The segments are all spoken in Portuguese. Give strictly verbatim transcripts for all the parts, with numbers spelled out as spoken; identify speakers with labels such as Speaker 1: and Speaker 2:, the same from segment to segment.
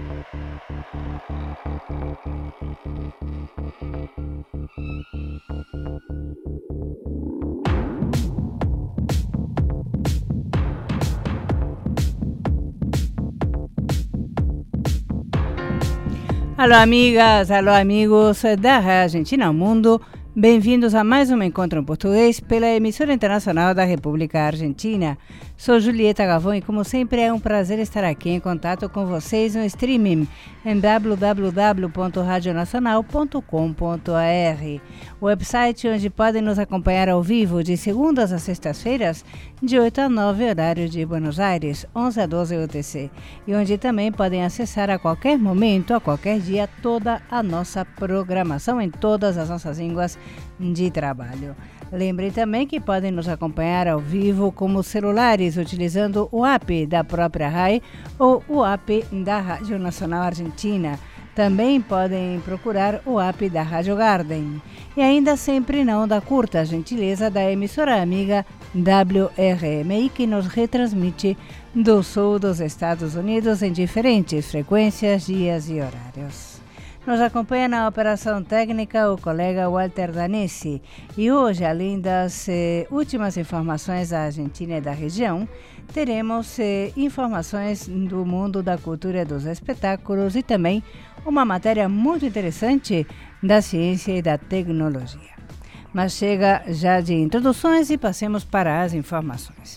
Speaker 1: Alô, amigas, alô, amigos da Argentina ao Mundo. Bem-vindos a mais um Encontro em Português pela emissora internacional da República Argentina. Sou Julieta Gavão e, como sempre, é um prazer estar aqui em contato com vocês no streaming em w w w ponto radio nacional ponto com ponto a r, o website onde podem nos acompanhar ao vivo de segundas a sextas-feiras, de oito a nove, horário de Buenos Aires, onze a doze U T C, e onde também podem acessar a qualquer momento, a qualquer dia, toda a nossa programação em todas as nossas línguas de trabalho. Lembrem também que podem nos acompanhar ao vivo como celulares, utilizando o app da própria R A I ou o app da Rádio Nacional Argentina. Também podem procurar o app da Rádio Garden. E ainda sempre na onda curta, a gentileza da emissora amiga W R M I, que nos retransmite do sul dos Estados Unidos em diferentes frequências, dias e horários. Nos acompanha na operação técnica o colega Walter Danesi. E hoje, além das eh, últimas informações da Argentina e da região, teremos eh, informações do mundo da cultura e dos espetáculos e também uma matéria muito interessante da ciência e da tecnologia. Mas chega já de introduções e passemos para as informações.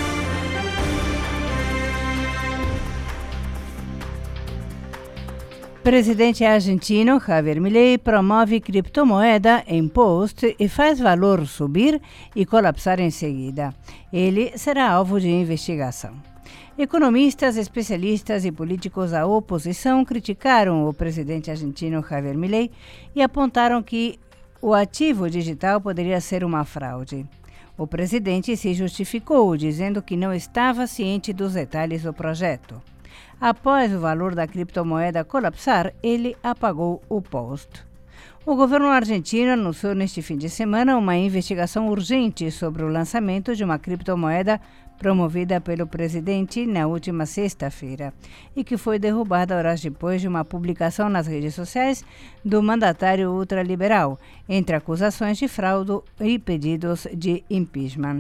Speaker 1: O presidente argentino Javier Milei promove criptomoeda em post e faz valor subir e colapsar em seguida. Ele será alvo de investigação. Economistas, especialistas e políticos da oposição criticaram o presidente argentino Javier Milei e apontaram que o ativo digital poderia ser uma fraude. O presidente se justificou, dizendo que não estava ciente dos detalhes do projeto. Após o valor da criptomoeda colapsar, ele apagou o post. O governo argentino anunciou neste fim de semana uma investigação urgente sobre o lançamento de uma criptomoeda promovida pelo presidente na última sexta-feira e que foi derrubada horas depois de uma publicação nas redes sociais do mandatário ultraliberal, entre acusações de fraude e pedidos de impeachment.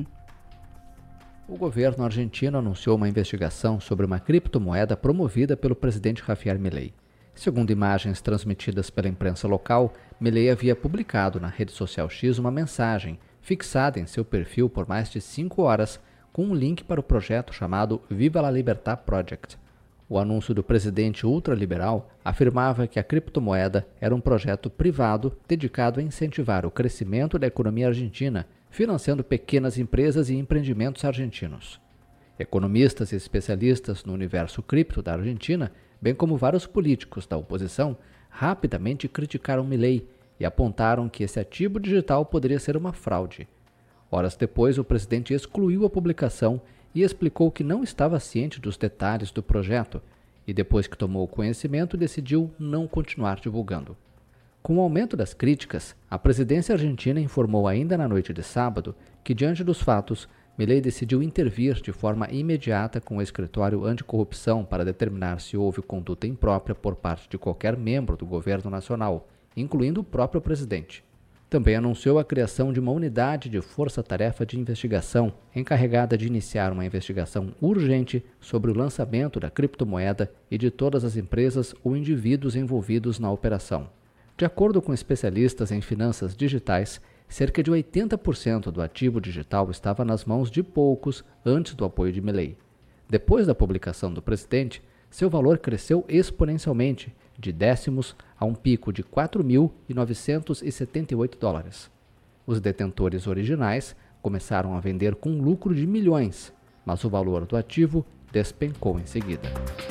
Speaker 2: O governo argentino anunciou uma investigação sobre uma criptomoeda promovida pelo presidente Javier Milei. Segundo imagens transmitidas pela imprensa local, Milei havia publicado na rede social X uma mensagem fixada em seu perfil por mais de cinco horas com um link para o projeto chamado Viva la Libertad Project. O anúncio do presidente ultraliberal afirmava que a criptomoeda era um projeto privado dedicado a incentivar o crescimento da economia argentina, financiando pequenas empresas e empreendimentos argentinos. Economistas e especialistas no universo cripto da Argentina, bem como vários políticos da oposição, rapidamente criticaram Milei e apontaram que esse ativo digital poderia ser uma fraude. Horas depois, o presidente excluiu a publicação e explicou que não estava ciente dos detalhes do projeto e, depois que tomou conhecimento, decidiu não continuar divulgando. Com o aumento das críticas, a presidência argentina informou ainda na noite de sábado que, diante dos fatos, Milei decidiu intervir de forma imediata com o escritório anticorrupção para determinar se houve conduta imprópria por parte de qualquer membro do governo nacional, incluindo o próprio presidente. Também anunciou a criação de uma unidade de força-tarefa de investigação encarregada de iniciar uma investigação urgente sobre o lançamento da criptomoeda e de todas as empresas ou indivíduos envolvidos na operação. De acordo com especialistas em finanças digitais, cerca de oitenta por cento do ativo digital estava nas mãos de poucos antes do apoio de Milei. Depois da publicação do presidente, seu valor cresceu exponencialmente, de décimos a um pico de quatro mil novecentos e setenta e oito dólares. Os detentores originais começaram a vender com lucro de milhões, mas o valor do ativo despencou em seguida.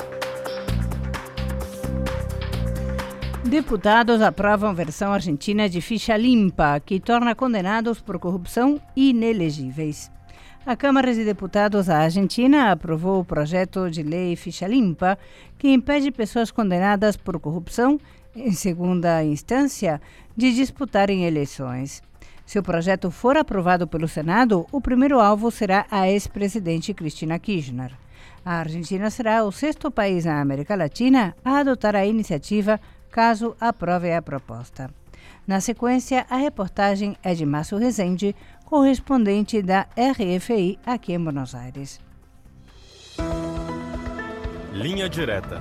Speaker 1: Deputados aprovam versão argentina de ficha limpa, que torna condenados por corrupção inelegíveis. A Câmara de Deputados da Argentina aprovou o projeto de lei Ficha Limpa, que impede pessoas condenadas por corrupção, em segunda instância, de disputarem eleições. Se o projeto for aprovado pelo Senado, o primeiro alvo será a ex-presidente Cristina Kirchner. A Argentina será o sexto país na América Latina a adotar a iniciativa caso aprove a proposta. Na sequência, a reportagem é de Márcio Rezende, correspondente da R F I aqui em Buenos Aires.
Speaker 3: Linha Direta.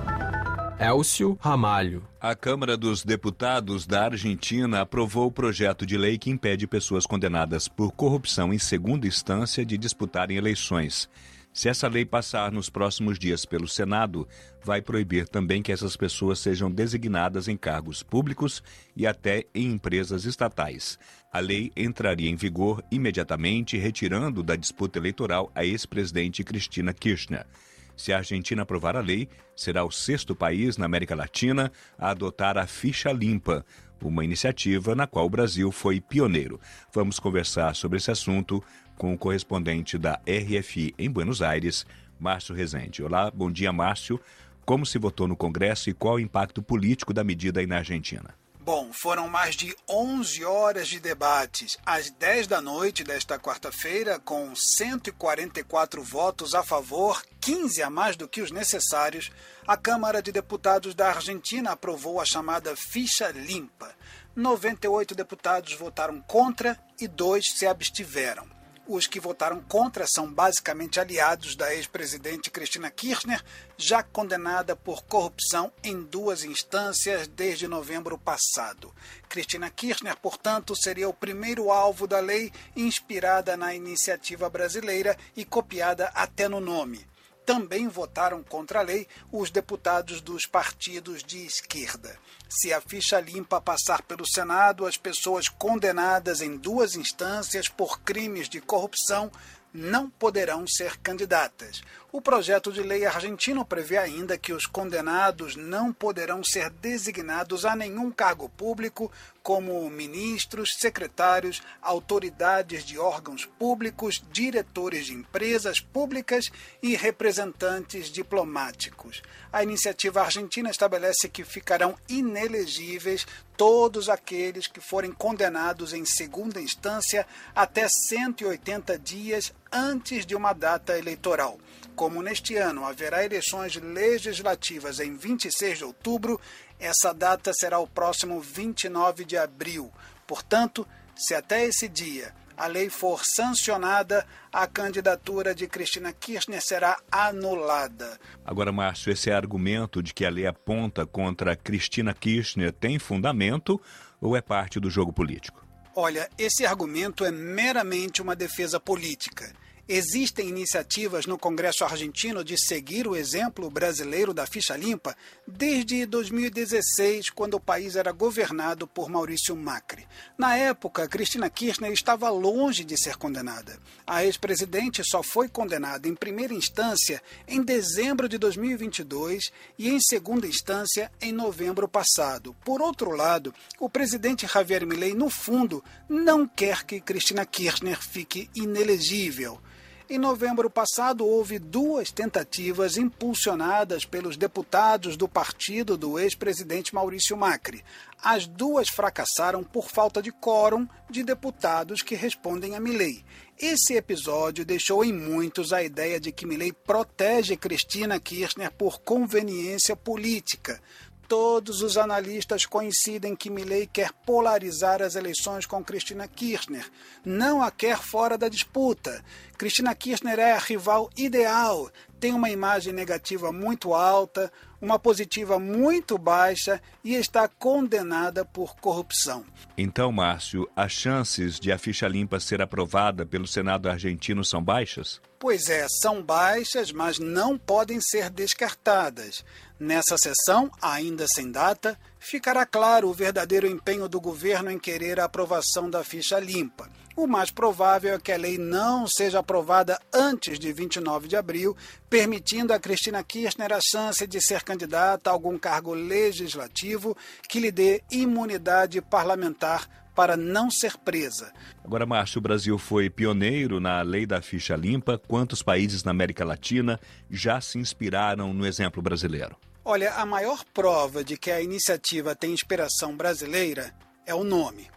Speaker 3: Elcio Ramalho.
Speaker 4: A Câmara dos Deputados da Argentina aprovou o projeto de lei que impede pessoas condenadas por corrupção em segunda instância de disputarem eleições. Se essa lei passar nos próximos dias pelo Senado, vai proibir também que essas pessoas sejam designadas em cargos públicos e até em empresas estatais. A lei entraria em vigor imediatamente, retirando da disputa eleitoral a ex-presidente Cristina Kirchner. Se a Argentina aprovar a lei, será o sexto país na América Latina a adotar a ficha limpa, uma iniciativa na qual o Brasil foi pioneiro. Vamos conversar sobre esse assunto com o correspondente da R F I em Buenos Aires, Márcio Rezende. Olá, bom dia, Márcio. Como se votou no Congresso e qual o impacto político da medida aí na Argentina?
Speaker 5: Bom, foram mais de onze horas de debates. Às dez da noite desta quarta-feira, com cento e quarenta e quatro votos a favor, quinze a mais do que os necessários, a Câmara de Deputados da Argentina aprovou a chamada ficha limpa. noventa e oito deputados votaram contra e dois se abstiveram. Os que votaram contra são basicamente aliados da ex-presidente Cristina Kirchner, já condenada por corrupção em duas instâncias desde novembro passado. Cristina Kirchner, portanto, seria o primeiro alvo da lei inspirada na iniciativa brasileira e copiada até no nome. Também votaram contra a lei os deputados dos partidos de esquerda. Se a ficha limpa passar pelo Senado, as pessoas condenadas em duas instâncias por crimes de corrupção não poderão ser candidatas. O projeto de lei argentino prevê ainda que os condenados não poderão ser designados a nenhum cargo público, como ministros, secretários, autoridades de órgãos públicos, diretores de empresas públicas e representantes diplomáticos. A iniciativa argentina estabelece que ficarão inelegíveis todos aqueles que forem condenados em segunda instância até cento e oitenta dias antes de uma data eleitoral. Como neste ano haverá eleições legislativas em vinte e seis de outubro, essa data será o próximo vinte e nove de abril. Portanto, se até esse dia a lei for sancionada, a candidatura de Cristina Kirchner será anulada.
Speaker 4: Agora, Márcio, esse argumento de que a lei aponta contra Cristina Kirchner tem fundamento ou é parte do jogo político?
Speaker 5: Olha, esse argumento é meramente uma defesa política. Existem iniciativas no Congresso argentino de seguir o exemplo brasileiro da ficha limpa desde dois mil e dezesseis, quando o país era governado por Maurício Macri. Na época, Cristina Kirchner estava longe de ser condenada. A ex-presidente só foi condenada em primeira instância em dezembro de dois mil e vinte e dois e em segunda instância em novembro passado. Por outro lado, o presidente Javier Milei, no fundo, não quer que Cristina Kirchner fique inelegível. Em novembro passado, houve duas tentativas impulsionadas pelos deputados do partido do ex-presidente Maurício Macri. As duas fracassaram por falta de quórum de deputados que respondem a Milei. Esse episódio deixou em muitos a ideia de que Milei protege Cristina Kirchner por conveniência política. Todos os analistas coincidem que Milei quer polarizar as eleições com Cristina Kirchner. Não a quer fora da disputa. Cristina Kirchner é a rival ideal, tem uma imagem negativa muito alta, uma positiva muito baixa e está condenada por corrupção.
Speaker 4: Então, Márcio, as chances de a ficha limpa ser aprovada pelo Senado argentino são baixas?
Speaker 5: Pois é, são baixas, mas não podem ser descartadas. Nessa sessão, ainda sem data, ficará claro o verdadeiro empenho do governo em querer a aprovação da ficha limpa. O mais provável é que a lei não seja aprovada antes de vinte e nove de abril, permitindo a Cristina Kirchner a chance de ser candidata a algum cargo legislativo que lhe dê imunidade parlamentar para não ser presa.
Speaker 4: Agora, Márcio, o Brasil foi pioneiro na lei da ficha limpa. Quantos países na América Latina já se inspiraram no exemplo brasileiro?
Speaker 5: Olha, a maior prova de que a iniciativa tem inspiração brasileira é o nome.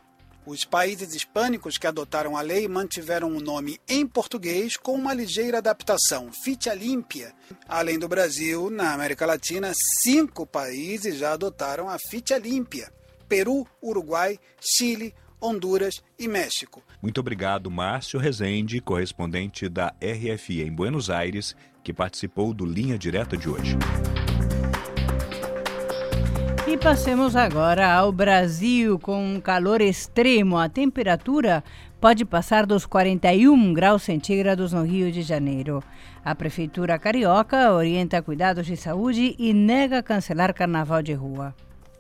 Speaker 5: Os países hispânicos que adotaram a lei mantiveram o nome em português com uma ligeira adaptação, Ficha Limpia. Além do Brasil, na América Latina, cinco países já adotaram a Ficha Limpia: Peru, Uruguai, Chile, Honduras e México.
Speaker 4: Muito obrigado, Márcio Rezende, correspondente da R F I em Buenos Aires, que participou do Linha Direta de hoje.
Speaker 1: E passemos agora ao Brasil. Com um calor extremo, a temperatura pode passar dos quarenta e um graus centígrados no Rio de Janeiro. A Prefeitura Carioca orienta cuidados de saúde e nega cancelar carnaval de rua.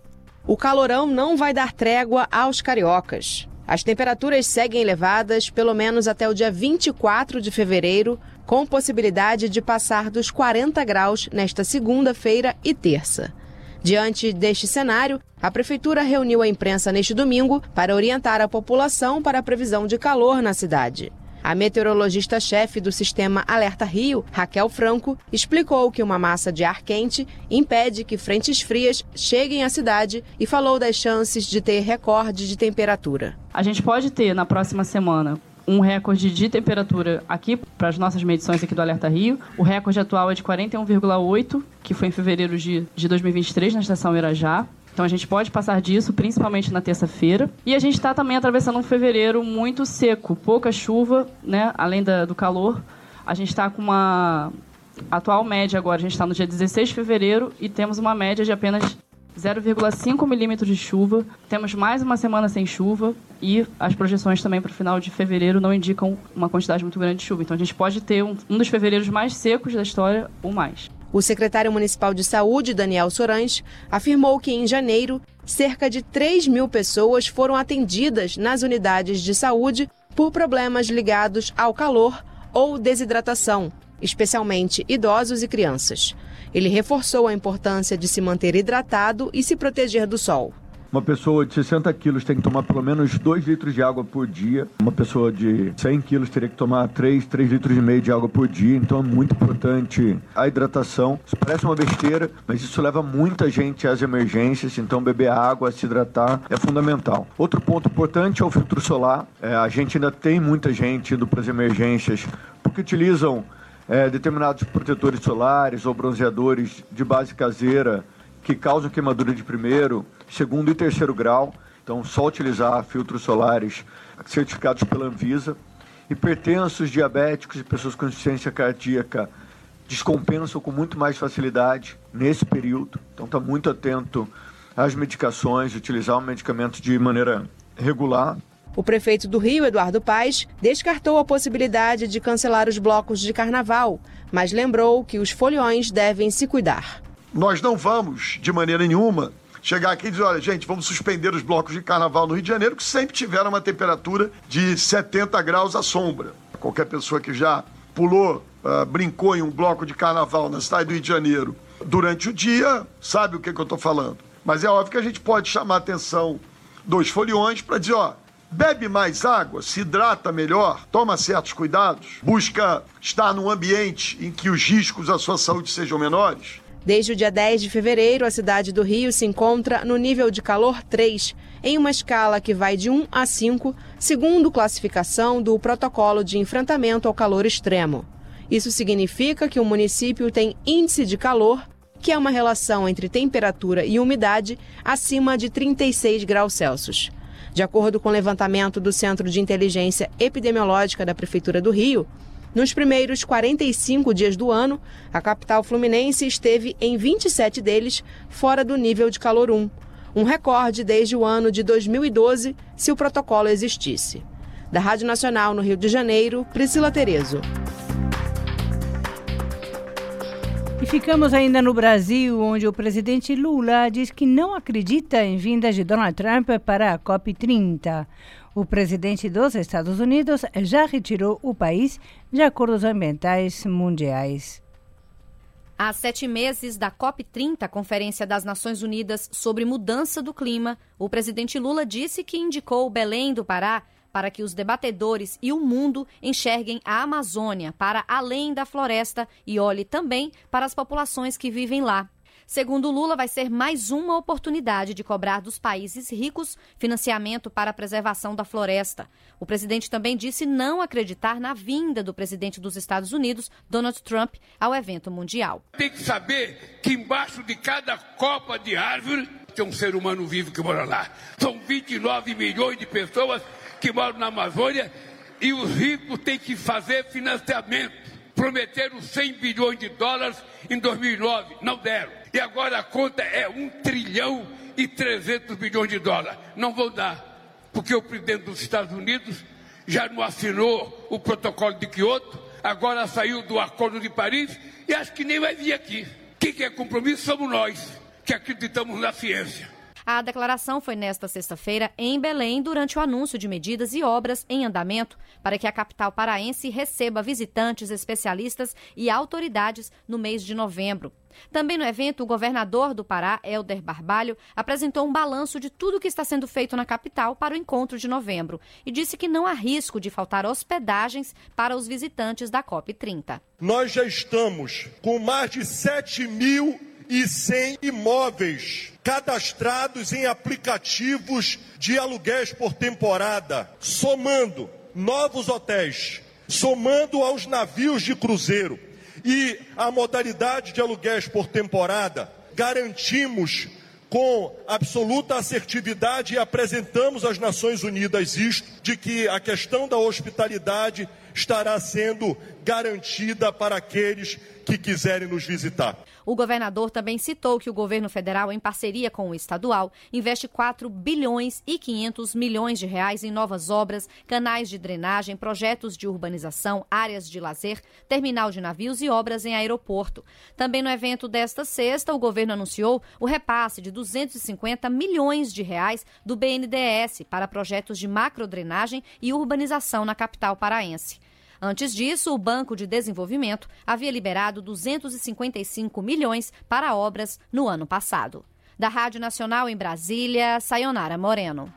Speaker 6: O calorão não vai dar trégua aos cariocas. As temperaturas seguem elevadas pelo menos até o dia vinte e quatro de fevereiro, com possibilidade de passar dos quarenta graus nesta segunda-feira e terça. Diante deste cenário, a Prefeitura reuniu a imprensa neste domingo para orientar a população para a previsão de calor na cidade. A meteorologista-chefe do Sistema Alerta Rio, Raquel Franco, explicou que uma massa de ar quente impede que frentes frias cheguem à cidade e falou das chances de ter recorde de temperatura.
Speaker 7: A gente pode ter na próxima semana um recorde de temperatura aqui para as nossas medições aqui do Alerta Rio. O recorde atual é de quarenta e um vírgula oito, que foi em fevereiro de, de dois mil e vinte e três na estação Irajá. Então a gente pode passar disso, principalmente na terça-feira. E a gente está também atravessando um fevereiro muito seco, pouca chuva, né? Além da, do calor. A gente está com uma atual média agora, a gente está no dia dezesseis de fevereiro e temos uma média de apenas zero vírgula cinco milímetros de chuva. Temos mais uma semana sem chuva e as projeções também para o final de fevereiro não indicam uma quantidade muito grande de chuva. Então a gente pode ter um, um dos fevereiros mais secos da história ou mais.
Speaker 6: O secretário municipal de saúde, Daniel Sorães, afirmou que em janeiro, cerca de três mil pessoas foram atendidas nas unidades de saúde por problemas ligados ao calor ou desidratação, especialmente idosos e crianças. Ele reforçou a importância de se manter hidratado e se proteger do sol.
Speaker 8: Uma pessoa de sessenta quilos tem que tomar pelo menos dois litros de água por dia. Uma pessoa de cem quilos teria que tomar três, três litros e meio de água por dia. Então é muito importante a hidratação. Isso parece uma besteira, mas isso leva muita gente às emergências. Então beber água, se hidratar é fundamental. Outro ponto importante é o filtro solar. É, a gente ainda tem muita gente indo para as emergências porque utilizam é, determinados protetores solares ou bronzeadores de base caseira que causam queimadura de primeiro, segundo e terceiro grau. Então, só utilizar filtros solares certificados pela Anvisa. Hipertensos, diabéticos e pessoas com insuficiência cardíaca descompensam com muito mais facilidade nesse período. Então, está muito atento às medicações, utilizar o medicamento de maneira regular.
Speaker 6: O prefeito do Rio, Eduardo Paes, descartou a possibilidade de cancelar os blocos de carnaval, mas lembrou que os foliões devem se cuidar.
Speaker 9: Nós não vamos, de maneira nenhuma, chegar aqui e dizer, olha, gente, vamos suspender os blocos de carnaval no Rio de Janeiro, que sempre tiveram uma temperatura de setenta graus à sombra. Qualquer pessoa que já pulou, uh, brincou em um bloco de carnaval na cidade do Rio de Janeiro durante o dia, sabe o que, que eu estou falando. Mas é óbvio que a gente pode chamar a atenção dos foliões para dizer, ó, bebe mais água, se hidrata melhor, toma certos cuidados, busca estar num ambiente em que os riscos à sua saúde sejam menores.
Speaker 6: Desde o dia dez de fevereiro, a cidade do Rio se encontra no nível de calor três, em uma escala que vai de um a cinco, segundo classificação do Protocolo de Enfrentamento ao Calor Extremo. Isso significa que o município tem índice de calor, que é uma relação entre temperatura e umidade, acima de trinta e seis graus Celsius. De acordo com o levantamento do Centro de Inteligência Epidemiológica da Prefeitura do Rio, nos primeiros quarenta e cinco dias do ano, a capital fluminense esteve em vinte e sete deles fora do nível de calor um, um recorde desde o ano de dois mil e doze, se o protocolo existisse. Da Rádio Nacional no Rio de Janeiro, Priscila Terezo.
Speaker 1: E ficamos ainda no Brasil, onde o presidente Lula diz que não acredita em vindas de Donald Trump para a COP trinta. O presidente dos Estados Unidos já retirou o país de acordos ambientais mundiais.
Speaker 10: Há sete meses da COP trinta, Conferência das Nações Unidas sobre Mudança do Clima, o presidente Lula disse que indicou Belém do Pará para que os debatedores e o mundo enxerguem a Amazônia para além da floresta e olhe também para as populações que vivem lá. Segundo Lula, vai ser mais uma oportunidade de cobrar dos países ricos financiamento para a preservação da floresta. O presidente também disse não acreditar na vinda do presidente dos Estados Unidos, Donald Trump, ao evento mundial.
Speaker 11: Tem que saber que embaixo de cada copa de árvore tem um ser humano vivo que mora lá. São vinte e nove milhões de pessoas que moram na Amazônia e os ricos têm que fazer financiamento. Prometeram cem bilhões de dólares em dois mil e nove, não deram. E agora a conta é um trilhão e trezentos bilhões de dólares. Não vão dar, porque o presidente dos Estados Unidos já não assinou o protocolo de Kyoto, agora saiu do Acordo de Paris e acho que nem vai vir aqui. Quem quer compromisso somos nós, que acreditamos na ciência.
Speaker 10: A declaração foi nesta sexta-feira em Belém durante o anúncio de medidas e obras em andamento para que a capital paraense receba visitantes, especialistas e autoridades no mês de novembro. Também no evento, o governador do Pará, Helder Barbalho, apresentou um balanço de tudo o que está sendo feito na capital para o encontro de novembro e disse que não há risco de faltar hospedagens para os visitantes da COP trinta.
Speaker 12: Nós já estamos com mais de sete mil e cem imóveis cadastrados em aplicativos de aluguéis por temporada, somando novos hotéis, somando aos navios de cruzeiro e a modalidade de aluguéis por temporada, garantimos com absoluta assertividade e apresentamos às Nações Unidas isto, de que a questão da hospitalidade estará sendo garantida para aqueles que quiserem nos visitar.
Speaker 10: O governador também citou que o governo federal, em parceria com o estadual, investe quatro bilhões e quinhentos milhões de reais em novas obras, canais de drenagem, projetos de urbanização, áreas de lazer, terminal de navios e obras em aeroporto. Também no evento desta sexta, o governo anunciou o repasse de duzentos e cinquenta milhões de reais do B N D E S para projetos de macrodrenagem e urbanização na capital paraense. Antes disso, o Banco de Desenvolvimento havia liberado duzentos e cinquenta e cinco milhões para obras no ano passado. Da Rádio Nacional em Brasília, Sayonara Moreno.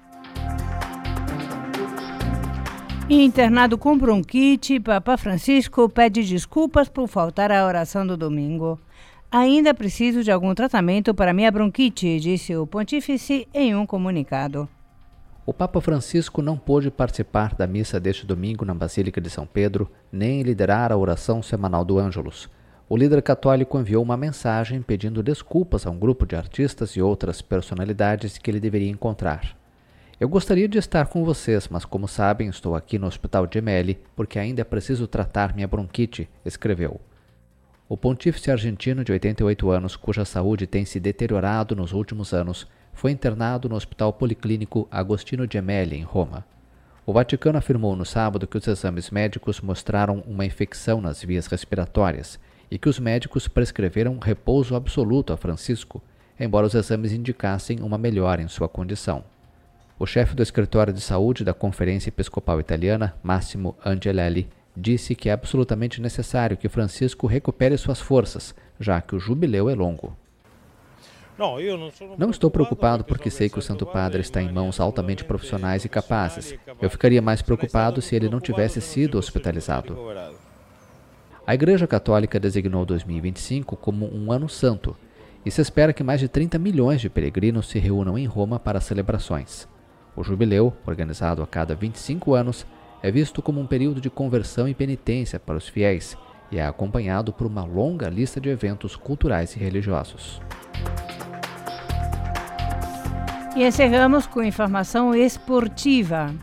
Speaker 1: Internado com bronquite, Papa Francisco pede desculpas por faltar à oração do domingo. Ainda preciso de algum tratamento para minha bronquite, disse o pontífice em um comunicado.
Speaker 2: O Papa Francisco não pôde participar da missa deste domingo na Basílica de São Pedro, nem liderar a oração semanal do Ângelus. O líder católico enviou uma mensagem pedindo desculpas a um grupo de artistas e outras personalidades que ele deveria encontrar. Eu gostaria de estar com vocês, mas como sabem, estou aqui no Hospital Gemelli porque ainda é preciso tratar minha bronquite, escreveu. O pontífice argentino de oitenta e oito anos, cuja saúde tem se deteriorado nos últimos anos, foi internado no Hospital Policlínico Agostino Gemelli, em Roma. O Vaticano afirmou no sábado que os exames médicos mostraram uma infecção nas vias respiratórias e que os médicos prescreveram repouso absoluto a Francisco, embora os exames indicassem uma melhora em sua condição. O chefe do escritório de saúde da Conferência Episcopal Italiana, Massimo Angelelli, disse que é absolutamente necessário que Francisco recupere suas forças, já que o jubileu é longo. Não estou preocupado porque sei que o Santo Padre está em mãos altamente profissionais e capazes. Eu ficaria mais preocupado se ele não tivesse sido hospitalizado. A Igreja Católica designou dois mil e vinte e cinco como um ano santo e se espera que mais de trinta milhões de peregrinos se reúnam em Roma para celebrações. O jubileu, organizado a cada vinte e cinco anos, é visto como um período de conversão e penitência para os fiéis e é acompanhado por uma longa lista de eventos culturais e religiosos.
Speaker 1: E encerramos com informação esportiva.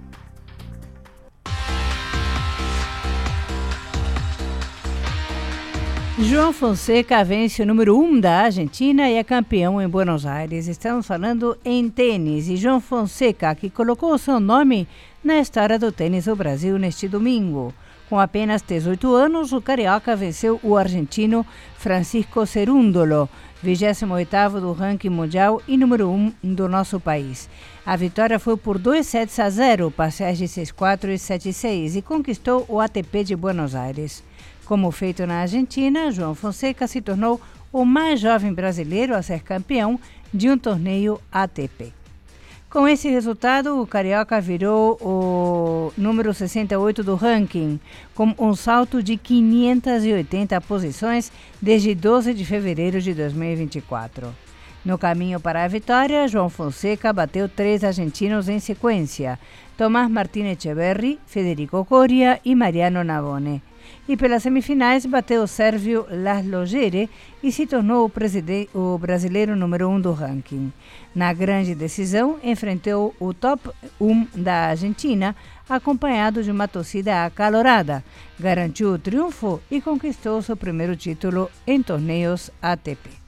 Speaker 1: João Fonseca vence o número um da Argentina e é campeão em Buenos Aires. Estamos falando em tênis e João Fonseca, que colocou o seu nome na história do tênis do Brasil neste domingo. Com apenas dezoito anos, o carioca venceu o argentino Francisco Cerúndolo, vigésimo oitavo do ranking mundial e número um do nosso país. A vitória foi por dois sets a zero, parciais de seis a quatro e sete a seis, e conquistou o A T P de Buenos Aires. Como feito na Argentina, João Fonseca se tornou o mais jovem brasileiro a ser campeão de um torneio A T P. Com esse resultado, o Carioca virou o número sessenta e oito do ranking, com um salto de quinhentas e oitenta posições desde doze de fevereiro de dois mil e vinte e quatro. No caminho para a vitória, João Fonseca bateu três argentinos em sequência: Tomás Martín Echeverry, Federico Coria e Mariano Navone. E pelas semifinais bateu o sérvio Laszlo Djere e se tornou o, preside- o brasileiro número um do ranking. Na grande decisão, enfrentou o top um da Argentina, acompanhado de uma torcida acalorada. Garantiu o triunfo e conquistou seu primeiro título em torneios A T P.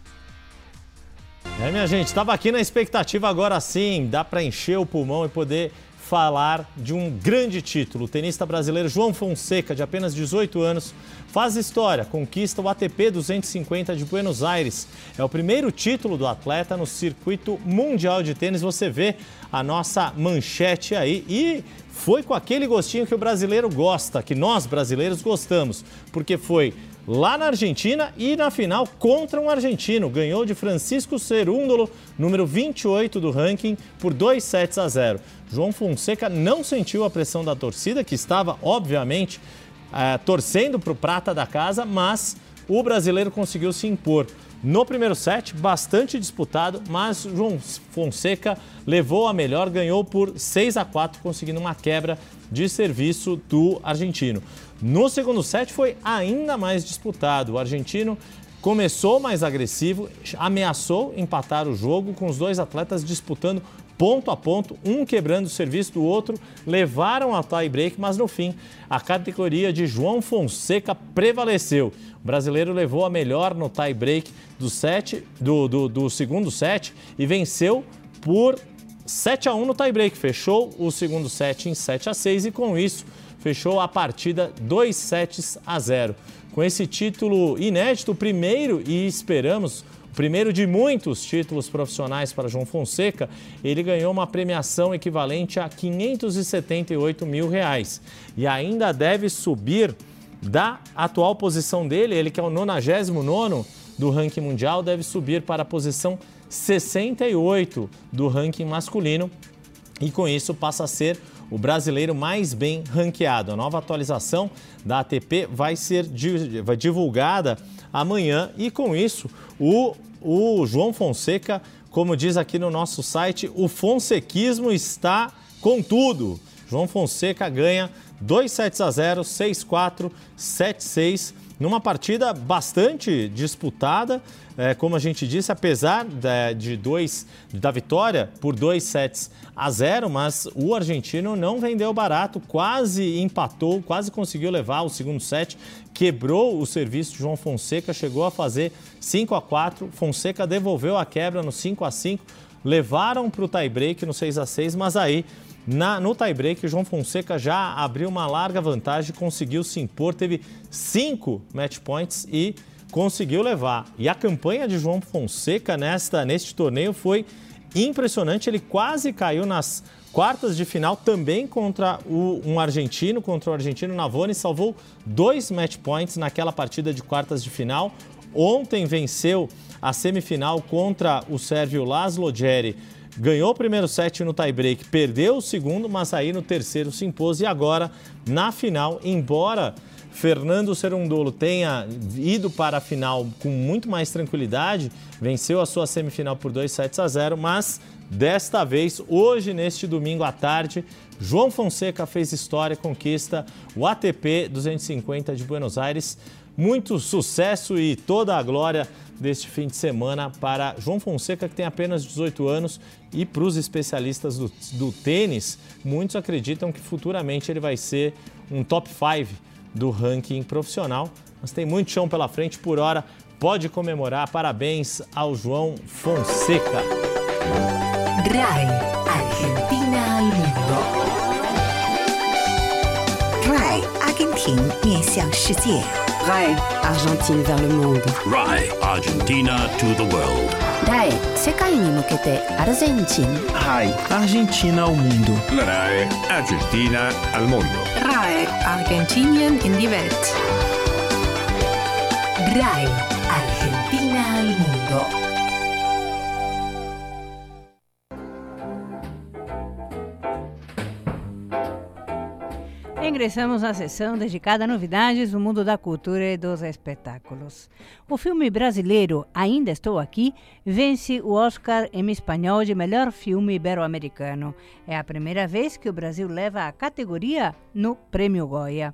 Speaker 13: É, minha gente, estava aqui na expectativa, agora sim, dá para encher o pulmão e poder falar de um grande título. O tenista brasileiro João Fonseca, de apenas dezoito anos, faz história, conquista o A T P duzentos e cinquenta de Buenos Aires. É o primeiro título do atleta no circuito mundial de tênis. Você vê a nossa manchete aí e foi com aquele gostinho que o brasileiro gosta, que nós brasileiros gostamos, porque foi lá na Argentina e na final contra um argentino. Ganhou de Francisco Cerúndolo, número vinte e oito do ranking, por dois sets a zero. João Fonseca não sentiu a pressão da torcida, que estava, obviamente, é, torcendo para o prata da casa, mas o brasileiro conseguiu se impor. No primeiro set, bastante disputado, mas João Fonseca levou a melhor, ganhou por seis a quatro, conseguindo uma quebra de serviço do argentino. No segundo set foi ainda mais disputado. O argentino começou mais agressivo, ameaçou empatar o jogo, com os dois atletas disputando ponto a ponto, um quebrando o serviço do outro, levaram ao tie-break, mas no fim a categoria de João Fonseca prevaleceu. O brasileiro levou a melhor no tie-break do, set, do, do, do segundo set e venceu por sete a um no tie-break. Fechou o segundo set em sete a seis e com isso fechou a partida dois sets a zero. Com esse título inédito, o primeiro, e esperamos, o primeiro de muitos títulos profissionais para João Fonseca, ele ganhou uma premiação equivalente a quinhentos e setenta e oito mil reais. E ainda deve subir da atual posição dele, ele que é o nonagésimo nono do ranking mundial, deve subir para a posição sessenta e oito do ranking masculino e com isso passa a ser o brasileiro mais bem ranqueado. A nova atualização da A T P vai ser vai divulgada amanhã e com isso o, o João Fonseca, como diz aqui no nosso site, o fonsequismo está com tudo. João Fonseca ganha dois sets a zero, seis a quatro, sete a seis, numa partida bastante disputada, é, como a gente disse, apesar de, de dois, da vitória por dois sets a zero, mas o argentino não vendeu barato, quase empatou, quase conseguiu levar o segundo set, quebrou o serviço de João Fonseca, chegou a fazer cinco a quatro, Fonseca devolveu a quebra no cinco a cinco, levaram para o tie-break no seis a seis, mas aí Na, no tie-break, João Fonseca já abriu uma larga vantagem, conseguiu se impor, teve cinco match points e conseguiu levar. E a campanha de João Fonseca nesta, neste torneio foi impressionante, ele quase caiu nas quartas de final também contra o, um argentino, contra o argentino Navone, salvou dois match points naquela partida de quartas de final. Ontem venceu a semifinal contra o sérvio Laszlo Djere, ganhou o primeiro set no tie-break, perdeu o segundo, mas aí no terceiro se impôs. E agora, na final, embora Fernando Cerúndolo tenha ido para a final com muito mais tranquilidade, venceu a sua semifinal por dois sets a zero, mas desta vez, hoje, neste domingo à tarde, João Fonseca fez história e conquista o A T P duzentos e cinquenta de Buenos Aires. Muito sucesso e toda a glória deste fim de semana para João Fonseca, que tem apenas dezoito anos, e para os especialistas do, do tênis, muitos acreditam que futuramente ele vai ser um top cinco do ranking profissional, mas tem muito chão pela frente. Por hora, pode comemorar. Parabéns ao João Fonseca.
Speaker 14: RAI Argentina al mundo. RAI Argentina 面向世界。RAI Argentine vers le monde.
Speaker 15: RAI Argentina to the world.
Speaker 14: RAI 世界に向けてアルゼンチン。
Speaker 16: RAI Argentina ao mundo.
Speaker 15: La RAI Argentina al mundo.
Speaker 14: RAI Argentinien in die Welt. RAI Argentina al mundo.
Speaker 1: Ingressamos na sessão dedicada a novidades do mundo da cultura e dos espetáculos. O filme brasileiro Ainda Estou Aqui vence o Oscar em espanhol de melhor filme ibero-americano. É a primeira vez que o Brasil leva a categoria no Prêmio Goya.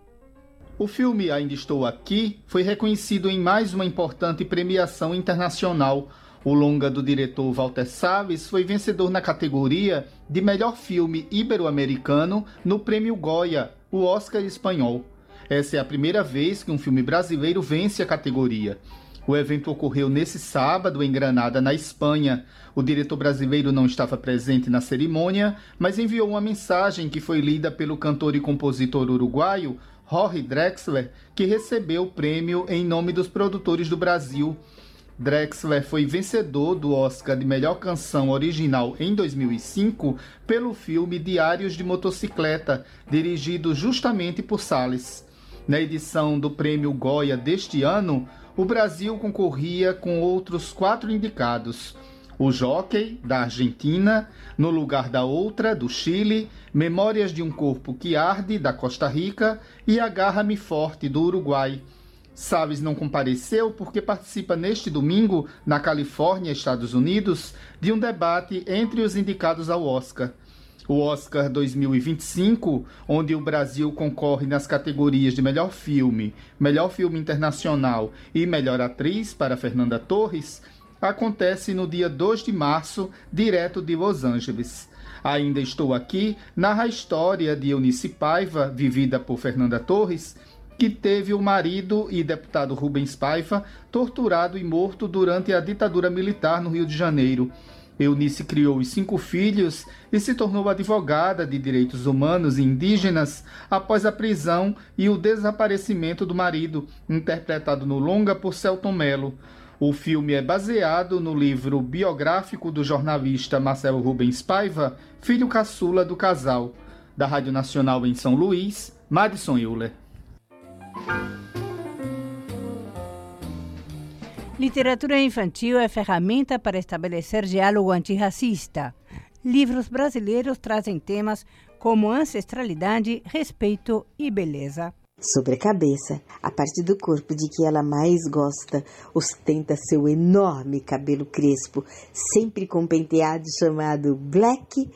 Speaker 17: O filme Ainda Estou Aqui foi reconhecido em mais uma importante premiação internacional. O longa do diretor Walter Salles foi vencedor na categoria de melhor filme ibero-americano no Prêmio Goya, o Oscar espanhol. Essa é a primeira vez que um filme brasileiro vence a categoria. O evento ocorreu nesse sábado em Granada, na Espanha. O diretor brasileiro não estava presente na cerimônia, mas enviou uma mensagem que foi lida pelo cantor e compositor uruguaio Jorge Drexler, que recebeu o prêmio em nome dos produtores do Brasil. Drexler foi vencedor do Oscar de Melhor Canção Original em dois mil e cinco pelo filme Diários de Motocicleta, dirigido justamente por Salles. Na edição do Prêmio Goya deste ano, o Brasil concorria com outros quatro indicados: O Jockey, da Argentina, No Lugar da Outra, do Chile, Memórias de um Corpo que Arde, da Costa Rica e Agarra-me Forte, do Uruguai. Salles não compareceu porque participa neste domingo, na Califórnia, Estados Unidos, de um debate entre os indicados ao Oscar. O Oscar dois mil e vinte e cinco, onde o Brasil concorre nas categorias de melhor filme, melhor filme internacional e melhor atriz para Fernanda Torres, acontece no dia dois de março, direto de Los Angeles. Ainda Estou Aqui narra a história de Eunice Paiva, vivida por Fernanda Torres, que teve o marido e deputado Rubens Paiva torturado e morto durante a ditadura militar no Rio de Janeiro. Eunice criou os cinco filhos e se tornou advogada de direitos humanos e indígenas após a prisão e o desaparecimento do marido, interpretado no longa por Selton Mello. O filme é baseado no livro biográfico do jornalista Marcelo Rubens Paiva, filho caçula do casal. Da Rádio Nacional em São Luís, Madison Euler.
Speaker 1: Literatura infantil é ferramenta para estabelecer diálogo antirracista. Livros brasileiros trazem temas como ancestralidade, respeito e beleza.
Speaker 18: Sobre a cabeça, a parte do corpo de que ela mais gosta, ostenta seu enorme cabelo crespo, sempre com penteado chamado Black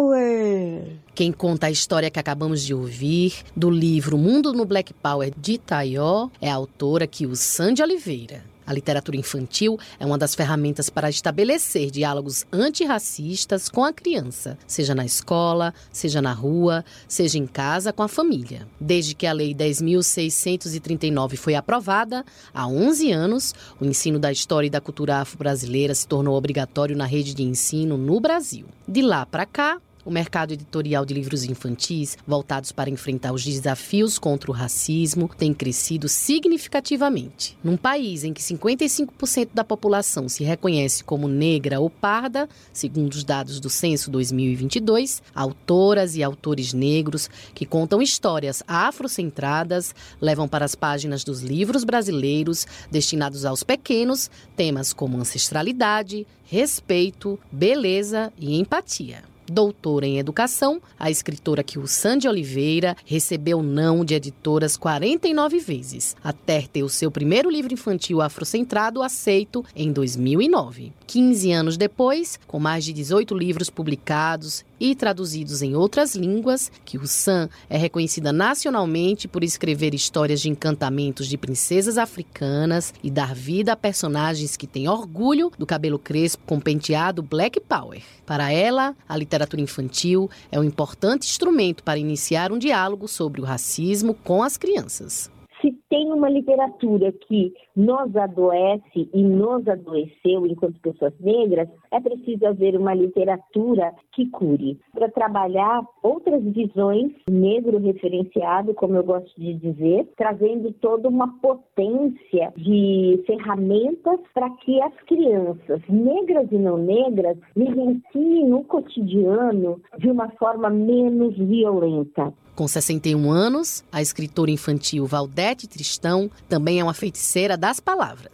Speaker 18: Power.
Speaker 19: Quem conta a história que acabamos de ouvir, do livro Mundo no Black Power de Taió, é a autora Kiusan de Oliveira. A literatura infantil é uma das ferramentas para estabelecer diálogos antirracistas com a criança, seja na escola, seja na rua, seja em casa com a família. Desde que a Lei dez mil seiscentos e trinta e nove foi aprovada, há onze anos, o ensino da história e da cultura afro-brasileira se tornou obrigatório na rede de ensino no Brasil. De lá para cá, o mercado editorial de livros infantis, voltados para enfrentar os desafios contra o racismo, tem crescido significativamente. Num país em que cinquenta e cinco por cento da população se reconhece como negra ou parda, segundo os dados do Censo dois mil e vinte e dois, autoras e autores negros que contam histórias afrocentradas levam para as páginas dos livros brasileiros destinados aos pequenos temas como ancestralidade, respeito, beleza e empatia. Doutora em Educação, a escritora Kiusan de Oliveira recebeu não de editoras quarenta e nove vezes, até ter o seu primeiro livro infantil afrocentrado aceito em dois mil e nove. quinze anos depois, com mais de dezoito livros publicados e traduzidos em outras línguas, Kiusan é reconhecida nacionalmente por escrever histórias de encantamentos de princesas africanas e dar vida a personagens que têm orgulho do cabelo crespo com penteado Black Power. Para ela, a literatura infantil é um importante instrumento para iniciar um diálogo sobre o racismo com as crianças.
Speaker 20: Se tem uma literatura que nos adoece e nos adoeceu enquanto pessoas negras, é preciso haver uma literatura que cure. Para trabalhar outras visões, negro referenciado, como eu gosto de dizer, trazendo toda uma potência de ferramentas para que as crianças, negras e não negras, vivenciem no cotidiano de uma forma menos violenta.
Speaker 19: Com sessenta e um anos, a escritora infantil Valdete Tristão também é uma feiticeira das palavras.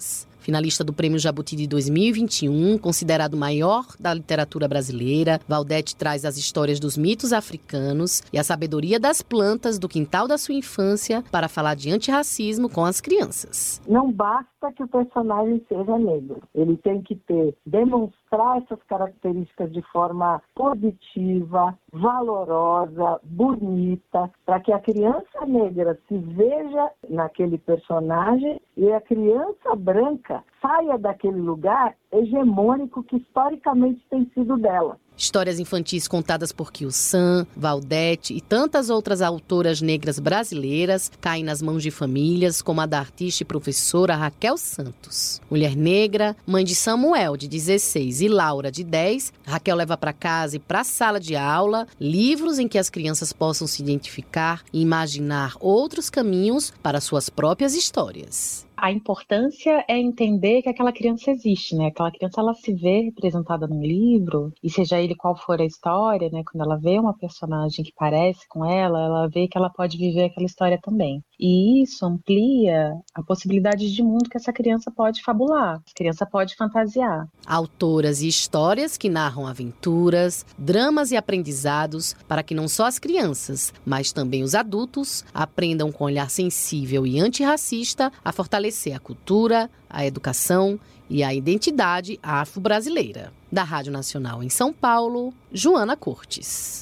Speaker 19: Finalista do Prêmio Jabuti de dois mil e vinte e um, considerado o maior da literatura brasileira, Valdete traz as histórias dos mitos africanos e a sabedoria das plantas do quintal da sua infância para falar de antirracismo com as crianças.
Speaker 21: Não basta que o personagem seja negro. Ele tem que ter, demonstrar essas características de forma positiva, valorosa, bonita, para que a criança negra se veja naquele personagem e a criança branca saia daquele lugar hegemônico que historicamente tem sido dela.
Speaker 19: Histórias infantis contadas por Kyu San, Valdete e tantas outras autoras negras brasileiras caem nas mãos de famílias como a da artista e professora Raquel Santos. Mulher negra, mãe de Samuel, de dezesseis, e Laura, de dez, Raquel leva para casa e para a sala de aula livros em que as crianças possam se identificar e imaginar outros caminhos para suas próprias histórias.
Speaker 22: A importância é entender que aquela criança existe, né? Aquela criança, ela se vê representada num livro, e seja ele qual for a história, né? Quando ela vê uma personagem que parece com ela, ela vê que ela pode viver aquela história também. E isso amplia a possibilidade de mundo que essa criança pode fabular, a criança pode fantasiar.
Speaker 19: Autoras e histórias que narram aventuras, dramas e aprendizados para que não só as crianças, mas também os adultos aprendam com olhar sensível e antirracista a fortalecer a cultura, a educação e a identidade afro-brasileira. Da Rádio Nacional em São Paulo, Joana Cortes.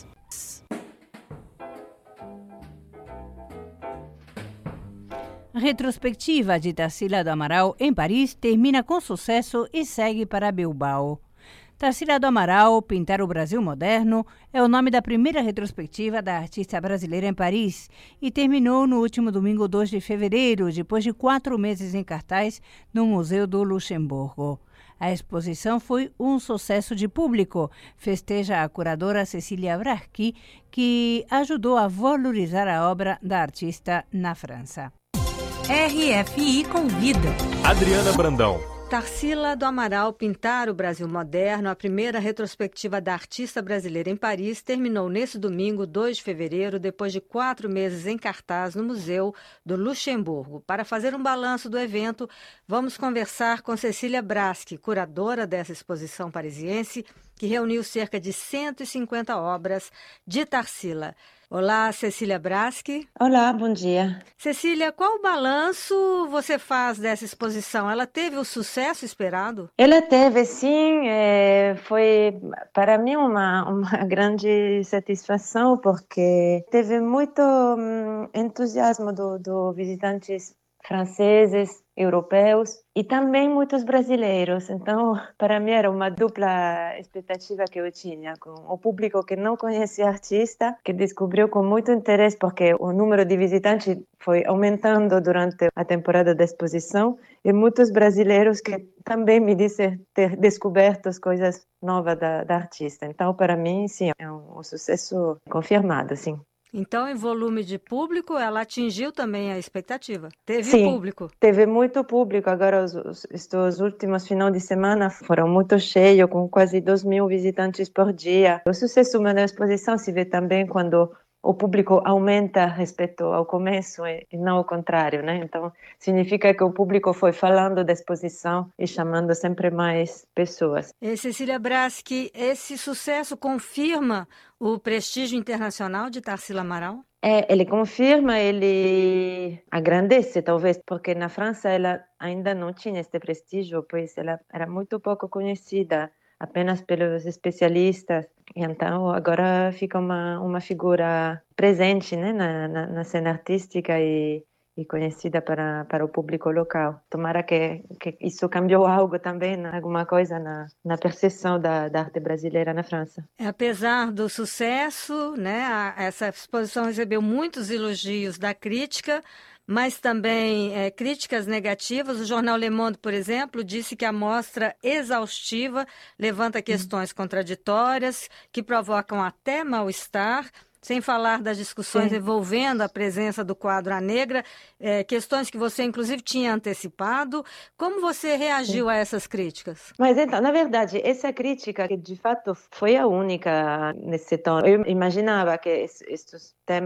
Speaker 1: A retrospectiva de Tarsila do Amaral em Paris termina com sucesso e segue para Bilbao. Tarsila do Amaral, Pintar o Brasil Moderno, é o nome da primeira retrospectiva da artista brasileira em Paris e terminou no último domingo, dois de fevereiro, depois de quatro meses em cartaz no Museu do Luxemburgo. A exposição foi um sucesso de público, festeja a curadora Cecília Braschi, que ajudou a valorizar a obra da artista na França.
Speaker 23: R F I convida.
Speaker 3: Adriana Brandão.
Speaker 23: Tarsila do Amaral, Pintar o Brasil Moderno, a primeira retrospectiva da artista brasileira em Paris, terminou nesse domingo, dois de fevereiro, depois de quatro meses em cartaz no Museu do Luxemburgo. Para fazer um balanço do evento, vamos conversar com Cecília Braschi, curadora dessa exposição parisiense, que reuniu cerca de cento e cinquenta obras de Tarsila. Olá, Cecília Braschi.
Speaker 24: Olá, bom dia.
Speaker 23: Cecília, qual balanço você faz dessa exposição? Ela teve o sucesso esperado?
Speaker 24: Ela teve, sim. É, foi para mim uma, uma grande satisfação, porque teve muito hum, entusiasmo dos do visitantes franceses, europeus e também muitos brasileiros. Então, para mim era uma dupla expectativa que eu tinha, com o público que não conhecia a artista, que descobriu com muito interesse, porque o número de visitantes foi aumentando durante a temporada da exposição, e muitos brasileiros que também me disseram ter descoberto as coisas novas da, da artista. Então, para mim, sim, é um, um sucesso confirmado, sim.
Speaker 23: Então, em volume de público, ela atingiu também a expectativa. Teve
Speaker 24: Sim,
Speaker 23: público.
Speaker 24: Teve muito público. Agora, os, os, estes últimos finais de semana foram muito cheios, com quase dois mil visitantes por dia. O sucesso da exposição se vê também quando o público aumenta respeito ao começo e não ao contrário, né? Então, significa que o público foi falando da exposição e chamando sempre mais pessoas.
Speaker 23: E Cecília Braschi, esse sucesso confirma o prestígio internacional de Tarsila Amaral?
Speaker 24: É, ele confirma, ele agradece, talvez, porque na França ela ainda não tinha este prestígio, pois ela era muito pouco conhecida, apenas pelos especialistas. Então, agora fica uma, uma figura presente, né, na, na, na cena artística e, e conhecida para, para o público local. Tomara que, que isso cambiou algo também, alguma coisa na, na percepção da, da arte brasileira na França.
Speaker 23: Apesar do sucesso, né, a, essa exposição recebeu muitos elogios da crítica, mas também é, críticas negativas. O jornal Le Monde, por exemplo, disse que a mostra exaustiva levanta questões contraditórias que provocam até mal-estar, sem falar das discussões Sim. envolvendo a presença do quadro A Negra, é, questões que você, inclusive, tinha antecipado. Como você reagiu Sim. a essas críticas?
Speaker 24: Mas, então, na verdade, essa crítica, que de fato foi a única nesse tom, eu imaginava que esses temas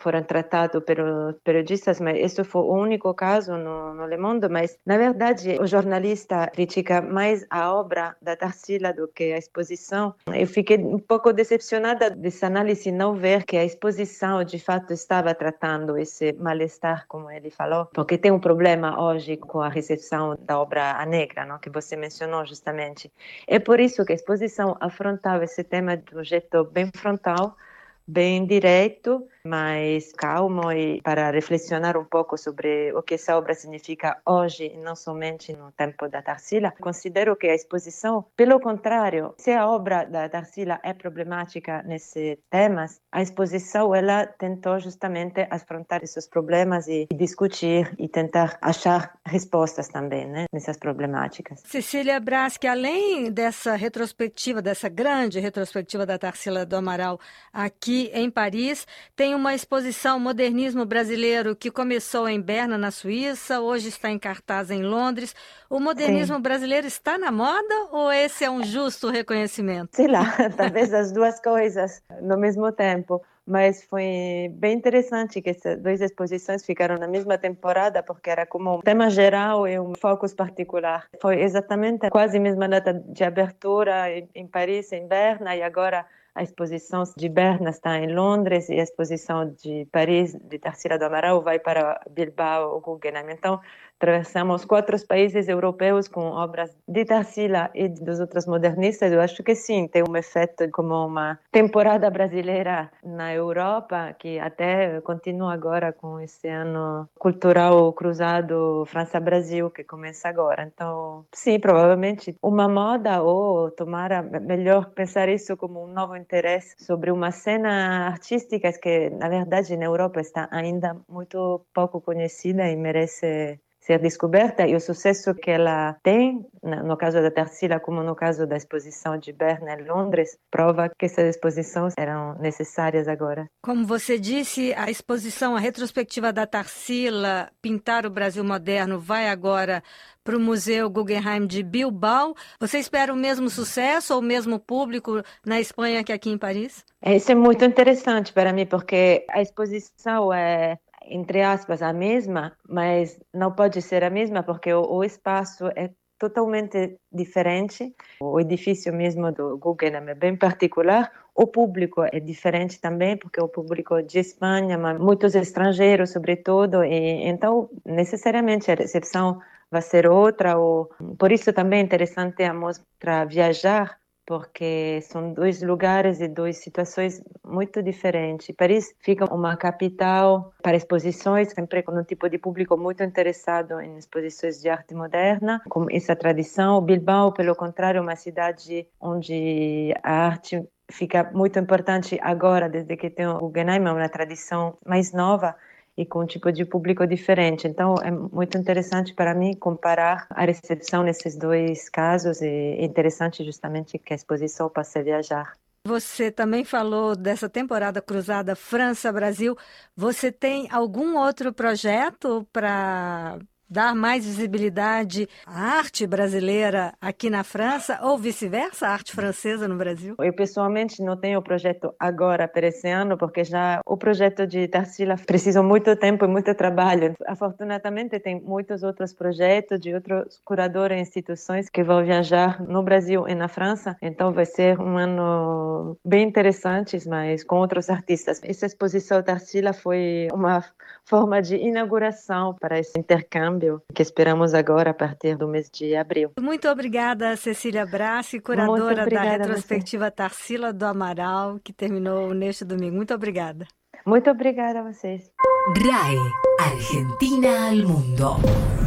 Speaker 24: foram tratados pelos periodistas, mas esse foi o único caso no, no Le Monde. Mas, na verdade, o jornalista critica mais a obra da Tarsila do que a exposição. Eu fiquei um pouco decepcionada dessa análise, não ver que a exposição, de fato, estava tratando esse mal-estar, como ele falou, porque tem um problema hoje com a recepção da obra A Negra, não? Que você mencionou justamente. É por isso que a exposição afrontava esse tema de um jeito bem frontal, bem direto, mas calmo, e para reflexionar um pouco sobre o que essa obra significa hoje, e não somente no tempo da Tarsila. Considero que a exposição, pelo contrário, se a obra da Tarsila é problemática nesses temas, a exposição ela tentou justamente afrontar esses problemas e discutir e tentar achar respostas também, né, nessas problemáticas.
Speaker 23: Cecília Braschi, além dessa retrospectiva, dessa grande retrospectiva da Tarsila do Amaral aqui em Paris, tem uma exposição Modernismo Brasileiro que começou em Berna, na Suíça, hoje está em cartaz em Londres. O modernismo Sim. brasileiro está na moda ou esse é um justo reconhecimento?
Speaker 24: Sei lá, talvez as duas coisas no mesmo tempo. Mas foi bem interessante que essas duas exposições ficaram na mesma temporada, porque era como um tema geral e um foco particular. Foi exatamente quase a mesma data de abertura em Paris, em Berna, e agora a exposição de Berna está em Londres e a exposição de Paris, de Tarsila do Amaral, vai para Bilbao, Guggenheim. Então, atravessamos quatro países europeus com obras de Tarsila e dos outros modernistas. Eu acho que sim, tem um efeito como uma temporada brasileira na Europa, que até continua agora com esse ano cultural cruzado França-Brasil, que começa agora. Então, sim, provavelmente uma moda, ou tomara melhor pensar isso como um novo interesse sobre uma cena artística que, na verdade, na Europa está ainda muito pouco conhecida e merece ser descoberta, e o sucesso que ela tem, no caso da Tarsila, como no caso da exposição de Berna em Londres, prova que essas exposições eram necessárias agora.
Speaker 23: Como você disse, a exposição, a retrospectiva da Tarsila, Pintar o Brasil Moderno, vai agora para o Museu Guggenheim de Bilbao. Você espera o mesmo sucesso ou o mesmo público na Espanha que aqui em Paris?
Speaker 24: Isso é muito interessante para mim, porque a exposição é, entre aspas, a mesma, mas não pode ser a mesma porque o, o espaço é totalmente diferente. O edifício mesmo do Guggenheim é bem particular. O público é diferente também, porque o público de Espanha, mas muitos estrangeiros, sobretudo, e então necessariamente a recepção vai ser outra. Ou, por isso também é interessante a mostra viajar, porque são dois lugares e duas situações muito diferentes. Paris fica uma capital para exposições, sempre com um tipo de público muito interessado em exposições de arte moderna, com essa tradição. Bilbao, pelo contrário, é uma cidade onde a arte fica muito importante agora, desde que tem o Guggenheim, é uma tradição mais nova e com um tipo de público diferente. Então, é muito interessante para mim comparar a recepção nesses dois casos, e é interessante justamente que a exposição passe a viajar.
Speaker 23: Você também falou dessa temporada cruzada França-Brasil. Você tem algum outro projeto para dar mais visibilidade à arte brasileira aqui na França ou vice-versa, a arte francesa no Brasil?
Speaker 24: Eu pessoalmente não tenho projeto agora para esse ano, porque já o projeto de Tarsila precisa muito tempo e muito trabalho. Afortunadamente tem muitos outros projetos de outros curadores e instituições que vão viajar no Brasil e na França, então vai ser um ano bem interessante, mas com outros artistas. Essa exposição Tarsila foi uma forma de inauguração para esse intercâmbio que esperamos agora a partir do mês de abril.
Speaker 23: Muito obrigada, Cecília Braschi, curadora da retrospectiva Tarsila do Amaral, que terminou neste domingo. Muito obrigada.
Speaker 24: Muito obrigada a vocês.
Speaker 14: R A I, Argentina al mundo.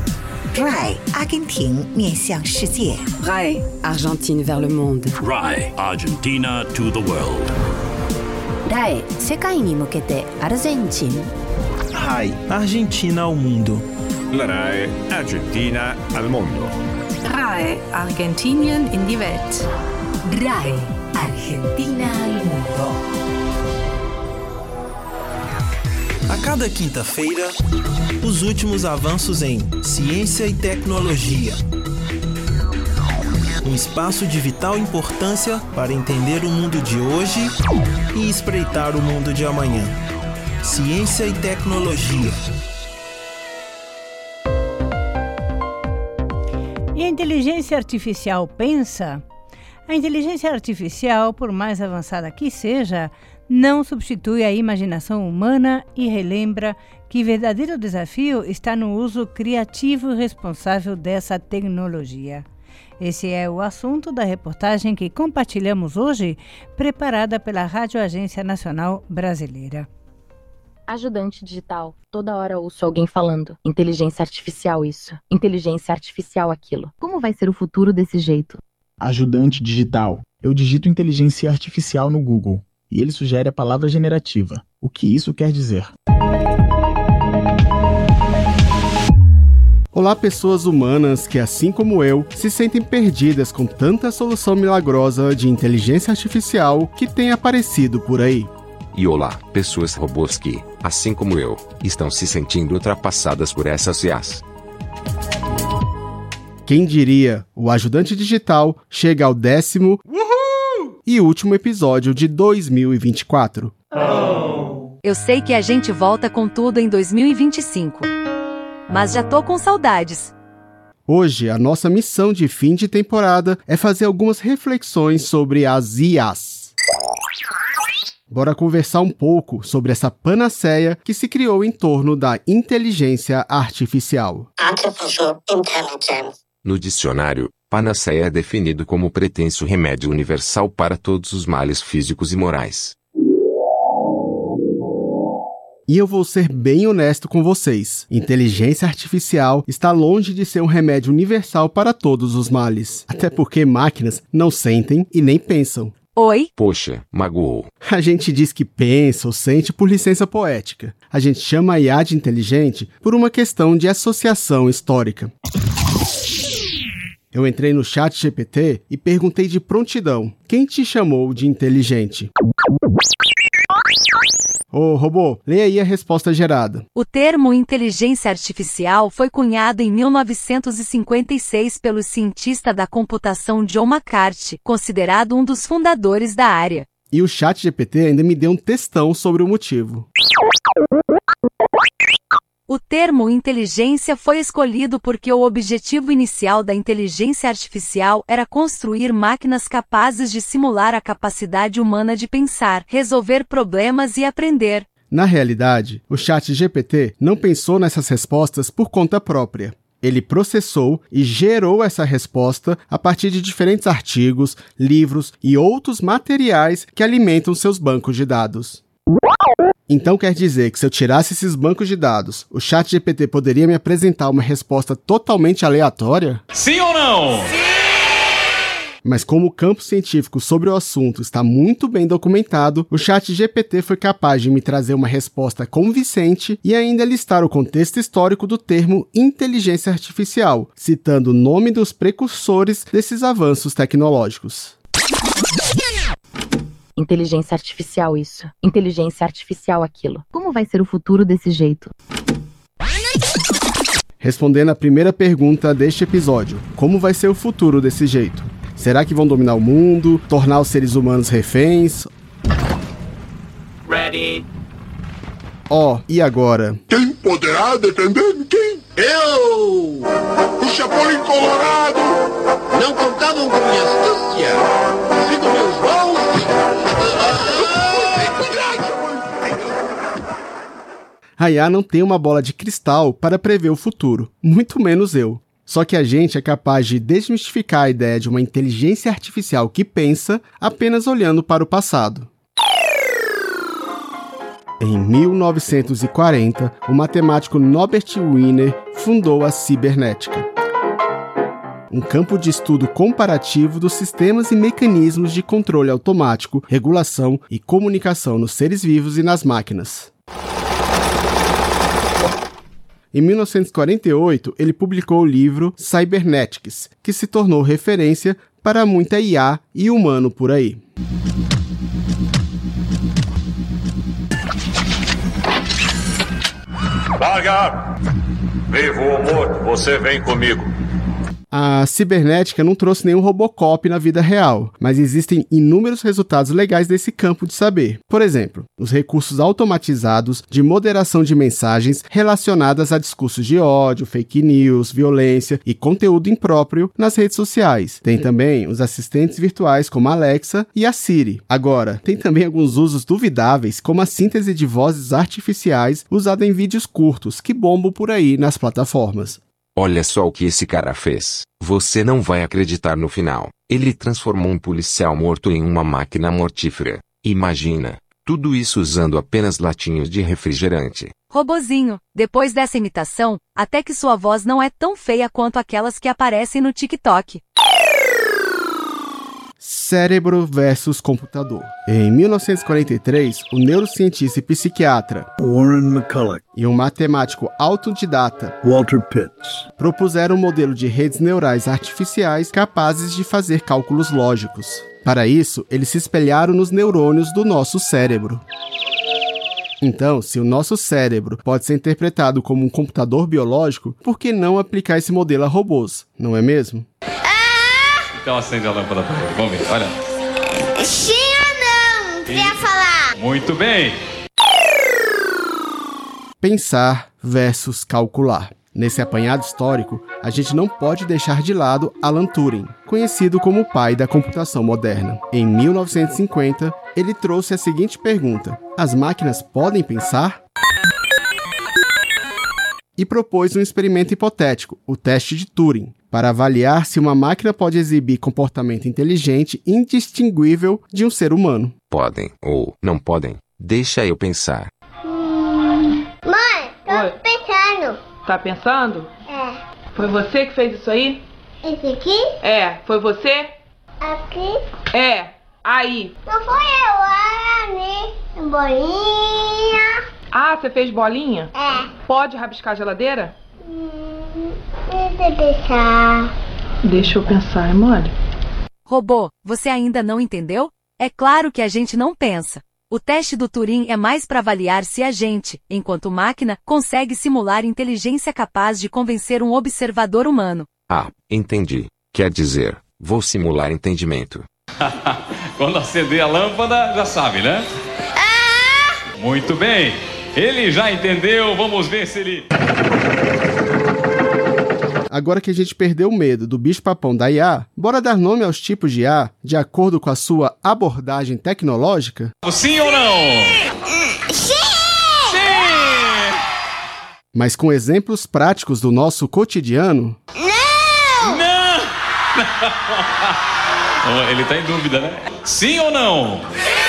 Speaker 14: R A I, Argentina 面向世界。
Speaker 19: R A I, Argentine vers le monde.
Speaker 15: R A I, Argentina to the world.
Speaker 4: R A I, 世界に向けてアルゼンチン。
Speaker 16: R A I, Argentina ao mundo.
Speaker 15: La R A I, Argentina al mondo.
Speaker 4: R A I, Argentinien in die Welt.
Speaker 14: R A I, Argentina al mundo.
Speaker 16: A cada quinta-feira, os últimos avanços em ciência e tecnologia. Um espaço de vital importância para entender o mundo de hoje e espreitar o mundo de amanhã. ciência e tecnologia.
Speaker 1: E a inteligência artificial pensa? A inteligência artificial, por mais avançada que seja, não substitui a imaginação humana e relembra que o verdadeiro desafio está no uso criativo e responsável dessa tecnologia. Esse é o assunto da reportagem que compartilhamos hoje, preparada pela Rádio Agência Nacional Brasileira.
Speaker 5: Ajudante digital. Toda hora ouço alguém falando. Inteligência artificial isso. Inteligência artificial aquilo. Como vai ser o futuro desse jeito?
Speaker 7: Ajudante digital. Eu digito inteligência artificial no Google e ele sugere a palavra generativa. O que isso quer dizer?
Speaker 8: Olá, pessoas humanas que, assim como eu, se sentem perdidas com tanta solução milagrosa de inteligência artificial que tem aparecido por aí.
Speaker 9: E olá, pessoas robôs que, assim como eu, estão se sentindo ultrapassadas por essas I As.
Speaker 8: Quem diria, o Ajudante Digital chega ao décimo Uhul! e último episódio de dois mil e vinte e quatro.
Speaker 25: Oh. Eu sei que a gente volta com tudo em dois mil e vinte e cinco, mas já tô com saudades.
Speaker 8: Hoje, a nossa missão de fim de temporada é fazer algumas reflexões sobre as I As. Bora conversar um pouco sobre essa panaceia que se criou em torno da inteligência artificial.
Speaker 9: Artificial Intelligence. No dicionário, panaceia é definido como pretenso remédio universal para todos os males físicos e morais.
Speaker 8: E eu vou ser bem honesto com vocês. Inteligência artificial está longe de ser um remédio universal para todos os males. Até porque máquinas não sentem e nem pensam.
Speaker 25: Oi?
Speaker 9: Poxa, magoou.
Speaker 8: A gente diz que pensa ou sente por licença poética. A gente chama a I A de inteligente por uma questão de associação histórica. Eu entrei no chat G P T e perguntei de prontidão: quem te chamou de inteligente? Ô, robô, leia aí a resposta gerada.
Speaker 25: O termo inteligência artificial foi cunhado em mil novecentos e cinquenta e seis pelo cientista da computação John McCarthy, considerado um dos fundadores da área.
Speaker 8: E o chat G P T ainda me deu um textão sobre o motivo.
Speaker 25: O termo inteligência foi escolhido porque o objetivo inicial da inteligência artificial era construir máquinas capazes de simular a capacidade humana de pensar, resolver problemas e aprender.
Speaker 8: Na realidade, o chat G P T não pensou nessas respostas por conta própria. Ele processou e gerou essa resposta a partir de diferentes artigos, livros e outros materiais que alimentam seus bancos de dados. Então quer dizer que se eu tirasse esses bancos de dados, o chat G P T poderia me apresentar uma resposta totalmente aleatória?
Speaker 26: Sim ou não?
Speaker 8: Sim! Mas como o campo científico sobre o assunto está muito bem documentado, o chat G P T foi capaz de me trazer uma resposta convincente e ainda listar o contexto histórico do termo inteligência artificial, citando o nome dos precursores desses avanços tecnológicos.
Speaker 5: Inteligência artificial isso. Inteligência artificial aquilo. Como vai ser o futuro desse jeito?
Speaker 8: Respondendo a primeira pergunta deste episódio, como vai ser o futuro desse jeito? Será que vão dominar o mundo, tornar os seres humanos reféns?
Speaker 26: Ready.
Speaker 8: Ó, oh, e agora?
Speaker 27: Quem poderá defender quem? Eu! O Chapolin Colorado!
Speaker 28: Não contavam com minha astúcia! Sigo meus voos!
Speaker 8: A I A não tem uma bola de cristal para prever o futuro, muito menos eu. Só que a gente é capaz de desmistificar a ideia de uma inteligência artificial que pensa apenas olhando para o passado. Em mil novecentos e quarenta, o matemático Norbert Wiener fundou a cibernética, um campo de estudo comparativo dos sistemas e mecanismos de controle automático, regulação e comunicação nos seres vivos e nas máquinas. Em mil novecentos e quarenta e oito, ele publicou o livro Cybernetics, que se tornou referência para muita I A e humano por aí.
Speaker 29: Larga! Vivo ou morto, você vem comigo.
Speaker 8: A cibernética não trouxe nenhum Robocop na vida real, mas existem inúmeros resultados legais desse campo de saber. Por exemplo, os recursos automatizados de moderação de mensagens relacionadas a discursos de ódio, fake news, violência e conteúdo impróprio nas redes sociais. Tem também os assistentes virtuais como a Alexa e a Siri. Agora, tem também alguns usos duvidáveis, como a síntese de vozes artificiais usada em vídeos curtos que bombam por aí nas plataformas.
Speaker 9: Olha só o que esse cara fez. Você não vai acreditar no final. Ele transformou um policial morto em uma máquina mortífera. Imagina, tudo isso usando apenas latinhos de refrigerante.
Speaker 25: Robozinho, depois dessa imitação, até que sua voz não é tão feia quanto aquelas que aparecem no TikTok.
Speaker 8: Cérebro versus computador. Em mil novecentos e quarenta e três, o neurocientista e psiquiatra
Speaker 2: Warren McCulloch
Speaker 8: e um matemático autodidata
Speaker 2: Walter Pitts
Speaker 8: propuseram um modelo de redes neurais artificiais capazes de fazer cálculos lógicos. Para isso, eles se espelharam nos neurônios do nosso cérebro. Então, se o nosso cérebro pode ser interpretado como um computador biológico, por que não aplicar esse modelo a robôs, não é mesmo?
Speaker 6: Então acende a lâmpada para ele. Vamos ver, olha.
Speaker 10: Sim ou não? Queria falar.
Speaker 6: Muito bem.
Speaker 8: Pensar versus calcular. Nesse apanhado histórico, a gente não pode deixar de lado Alan Turing, conhecido como o pai da computação moderna. Em mil novecentos e cinquenta, ele trouxe a seguinte pergunta: as máquinas podem pensar? E propôs um experimento hipotético, o teste de Turing, para avaliar se uma máquina pode exibir comportamento inteligente indistinguível de um ser humano.
Speaker 9: Podem ou não podem? Deixa eu pensar.
Speaker 10: Hum... Mãe, tô
Speaker 11: Oi.
Speaker 10: pensando.
Speaker 11: Tá pensando?
Speaker 10: É.
Speaker 11: Foi você que fez isso aí?
Speaker 10: Esse aqui?
Speaker 11: É. Foi você?
Speaker 10: Aqui?
Speaker 11: É. Aí.
Speaker 10: Não foi eu, era ali. Bolinha.
Speaker 11: Ah, você fez bolinha?
Speaker 10: É.
Speaker 11: Pode rabiscar a geladeira?
Speaker 10: Hum, deixa eu pensar.
Speaker 11: Deixa eu pensar, é mole?
Speaker 25: Robô, você ainda não entendeu? É claro que a gente não pensa. O teste do Turing é mais para avaliar se a gente, enquanto máquina, consegue simular inteligência capaz de convencer um observador humano.
Speaker 9: Ah, entendi. Quer dizer, vou simular entendimento.
Speaker 6: Quando acender a lâmpada, já sabe, né? Ah! Muito bem. Ele já entendeu, vamos ver se ele...
Speaker 8: Agora que a gente perdeu o medo do bicho-papão da I A, bora dar nome aos tipos de I A de acordo com a sua abordagem tecnológica?
Speaker 6: Sim ou não?
Speaker 10: Sim!
Speaker 6: Sim!
Speaker 8: Mas com exemplos práticos do nosso cotidiano?
Speaker 10: Não!
Speaker 6: Não! Ele tá em dúvida, né? Sim ou não?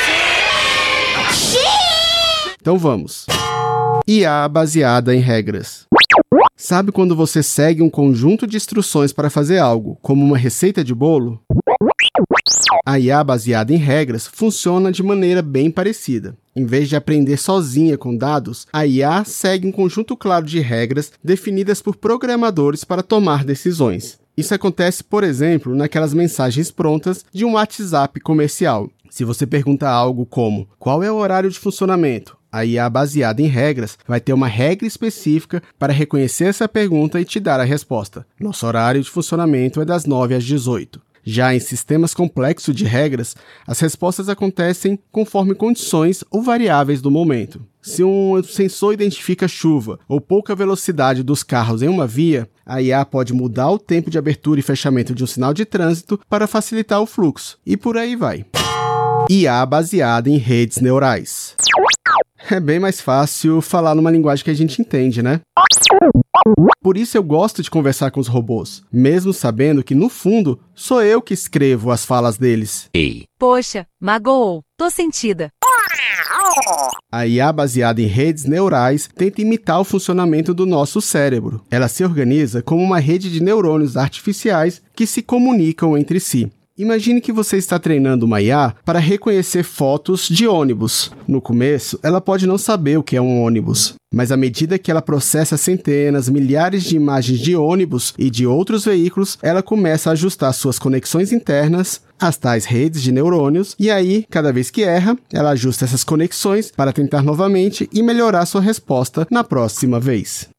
Speaker 10: Sim!
Speaker 8: Então vamos. I A baseada em regras. Sabe quando você segue um conjunto de instruções para fazer algo, como uma receita de bolo? A I A baseada em regras funciona de maneira bem parecida. Em vez de aprender sozinha com dados, a I A segue um conjunto claro de regras definidas por programadores para tomar decisões. Isso acontece, por exemplo, naquelas mensagens prontas de um WhatsApp comercial. Se você pergunta algo como: qual é o horário de funcionamento? A I A baseada em regras vai ter uma regra específica para reconhecer essa pergunta e te dar a resposta. Nosso horário de funcionamento é das nove às dezoito. Já em sistemas complexos de regras, as respostas acontecem conforme condições ou variáveis do momento. Se um sensor identifica chuva ou pouca velocidade dos carros em uma via, a I A pode mudar o tempo de abertura e fechamento de um sinal de trânsito para facilitar o fluxo. E por aí vai. I A baseada em redes neurais. É bem mais fácil falar numa linguagem que a gente entende, né? Por isso eu gosto de conversar com os robôs, mesmo sabendo que, no fundo, sou eu que escrevo as falas deles.
Speaker 9: Ei.
Speaker 25: Poxa, magoou. Tô sentida.
Speaker 8: A I A baseada em redes neurais tenta imitar o funcionamento do nosso cérebro. Ela se organiza como uma rede de neurônios artificiais que se comunicam entre si. Imagine que você está treinando uma I A para reconhecer fotos de ônibus. No começo, ela pode não saber o que é um ônibus, mas à medida que ela processa centenas, milhares de imagens de ônibus e de outros veículos, ela começa a ajustar suas conexões internas, as tais redes de neurônios, e aí, cada vez que erra, ela ajusta essas conexões para tentar novamente e melhorar sua resposta na próxima vez.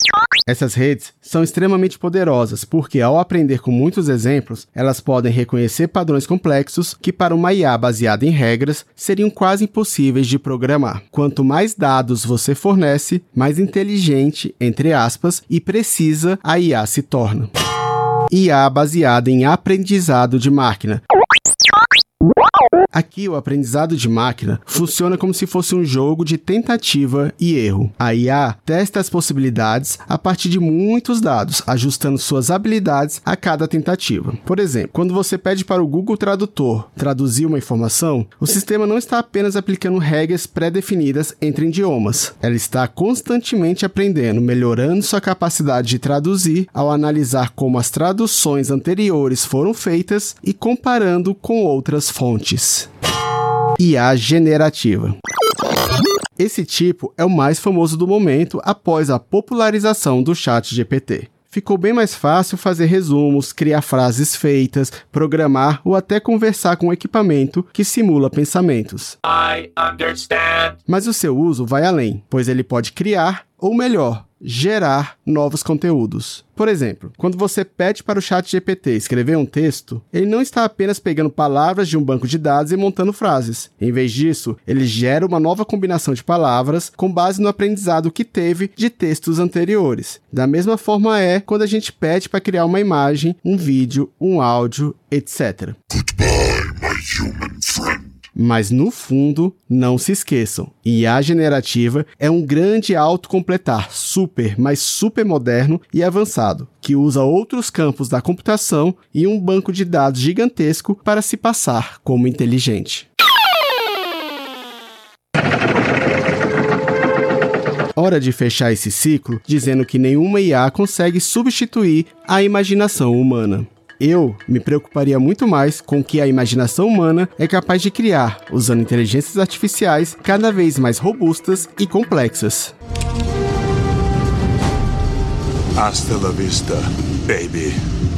Speaker 8: Essas redes são extremamente poderosas porque, ao aprender com muitos exemplos, elas podem reconhecer padrões complexos que, para uma I A baseada em regras, seriam quase impossíveis de programar. Quanto mais dados você fornece, mais inteligente, entre aspas, e precisa a I A se torna. I A baseada em aprendizado de máquina. Aqui, o aprendizado de máquina funciona como se fosse um jogo de tentativa e erro. A I A testa as possibilidades a partir de muitos dados, ajustando suas habilidades a cada tentativa. Por exemplo, quando você pede para o Google Tradutor traduzir uma informação, o sistema não está apenas aplicando regras pré-definidas entre idiomas. Ela está constantemente aprendendo, melhorando sua capacidade de traduzir ao analisar como as traduções anteriores foram feitas e comparando com outras fontes. I A generativa. Esse tipo é o mais famoso do momento após a popularização do ChatGPT. Ficou bem mais fácil fazer resumos, criar frases feitas, programar ou até conversar com um equipamento que simula pensamentos.
Speaker 28: I understand.
Speaker 8: Mas o seu uso vai além, pois ele pode criar, ou melhor, gerar novos conteúdos. Por exemplo, quando você pede para o ChatGPT escrever um texto, ele não está apenas pegando palavras de um banco de dados e montando frases. Em vez disso, ele gera uma nova combinação de palavras com base no aprendizado que teve de textos anteriores. Da mesma forma é quando a gente pede para criar uma imagem, um vídeo, um áudio, etcétera.
Speaker 27: Goodbye, my human friend.
Speaker 8: Mas no fundo, não se esqueçam, I A generativa é um grande autocompletar super, mas super moderno e avançado, que usa outros campos da computação e um banco de dados gigantesco para se passar como inteligente. Hora de fechar esse ciclo dizendo que nenhuma I A consegue substituir a imaginação humana. Eu me preocuparia muito mais com o que a imaginação humana é capaz de criar, usando inteligências artificiais cada vez mais robustas e complexas.
Speaker 27: Hasta la vista, baby.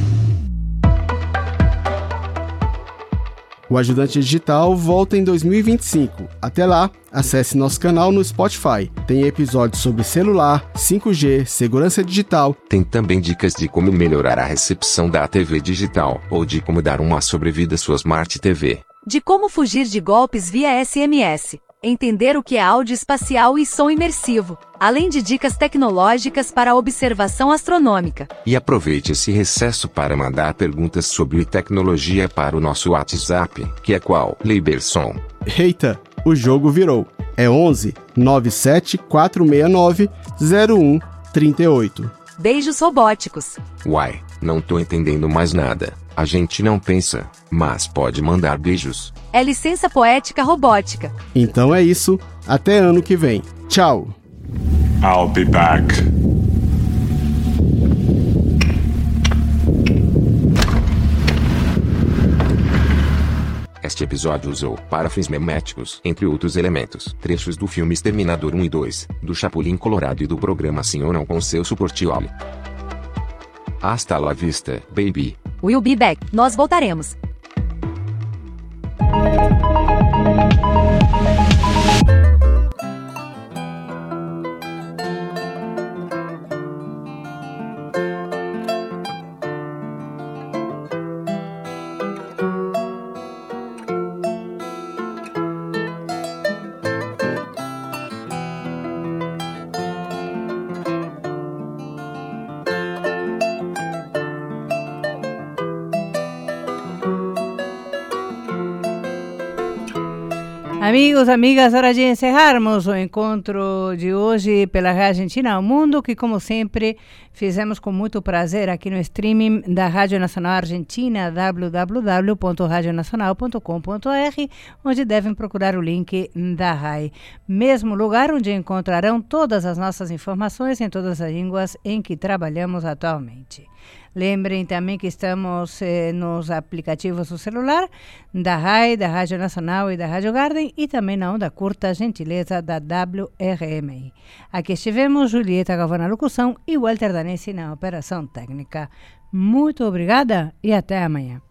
Speaker 8: O Ajudante Digital volta em dois mil e vinte e cinco. Até lá, acesse nosso canal no Spotify. Tem episódios sobre celular, cinco G, segurança digital.
Speaker 9: Tem também dicas de como melhorar a recepção da T V digital ou de como dar uma sobrevida à sua Smart T V.
Speaker 25: De como fugir de golpes via S M S. Entender o que é áudio espacial e som imersivo, além de dicas tecnológicas para a observação astronômica.
Speaker 9: E aproveite esse recesso para mandar perguntas sobre tecnologia para o nosso WhatsApp, que é qual? Liberson.
Speaker 8: Eita, o jogo virou. É onze nove sete quatro seis nove zero um três oito.
Speaker 25: Beijos robóticos.
Speaker 9: Uai, não tô entendendo mais nada. A gente não pensa, mas pode mandar beijos.
Speaker 25: É licença poética robótica.
Speaker 8: Então é isso. Até ano que vem. Tchau.
Speaker 27: I'll be back.
Speaker 9: Este episódio usou, para fins meméticos, entre outros elementos, trechos do filme Exterminador um e dois, do Chapulin Colorado e do programa Sim ou Não com seu suporte Oli. Hasta la vista, baby.
Speaker 25: We'll be back. Nós voltaremos.
Speaker 1: Amigos, amigas, hora de encerrarmos o encontro de hoje pela Argentina ao Mundo, que como sempre fizemos com muito prazer aqui no streaming da Rádio Nacional Argentina, w w w ponto radio nacional ponto com ponto r, onde devem procurar o link da R A I. Mesmo lugar onde encontrarão todas as nossas informações em todas as línguas em que trabalhamos atualmente. Lembrem também que estamos eh, nos aplicativos do celular da R A I, da Rádio Nacional e da Rádio Garden e também na onda curta gentileza da W R M I. Aqui estivemos Julieta Galvão na locução e Walter Danesi na operação técnica. Muito obrigada e até amanhã.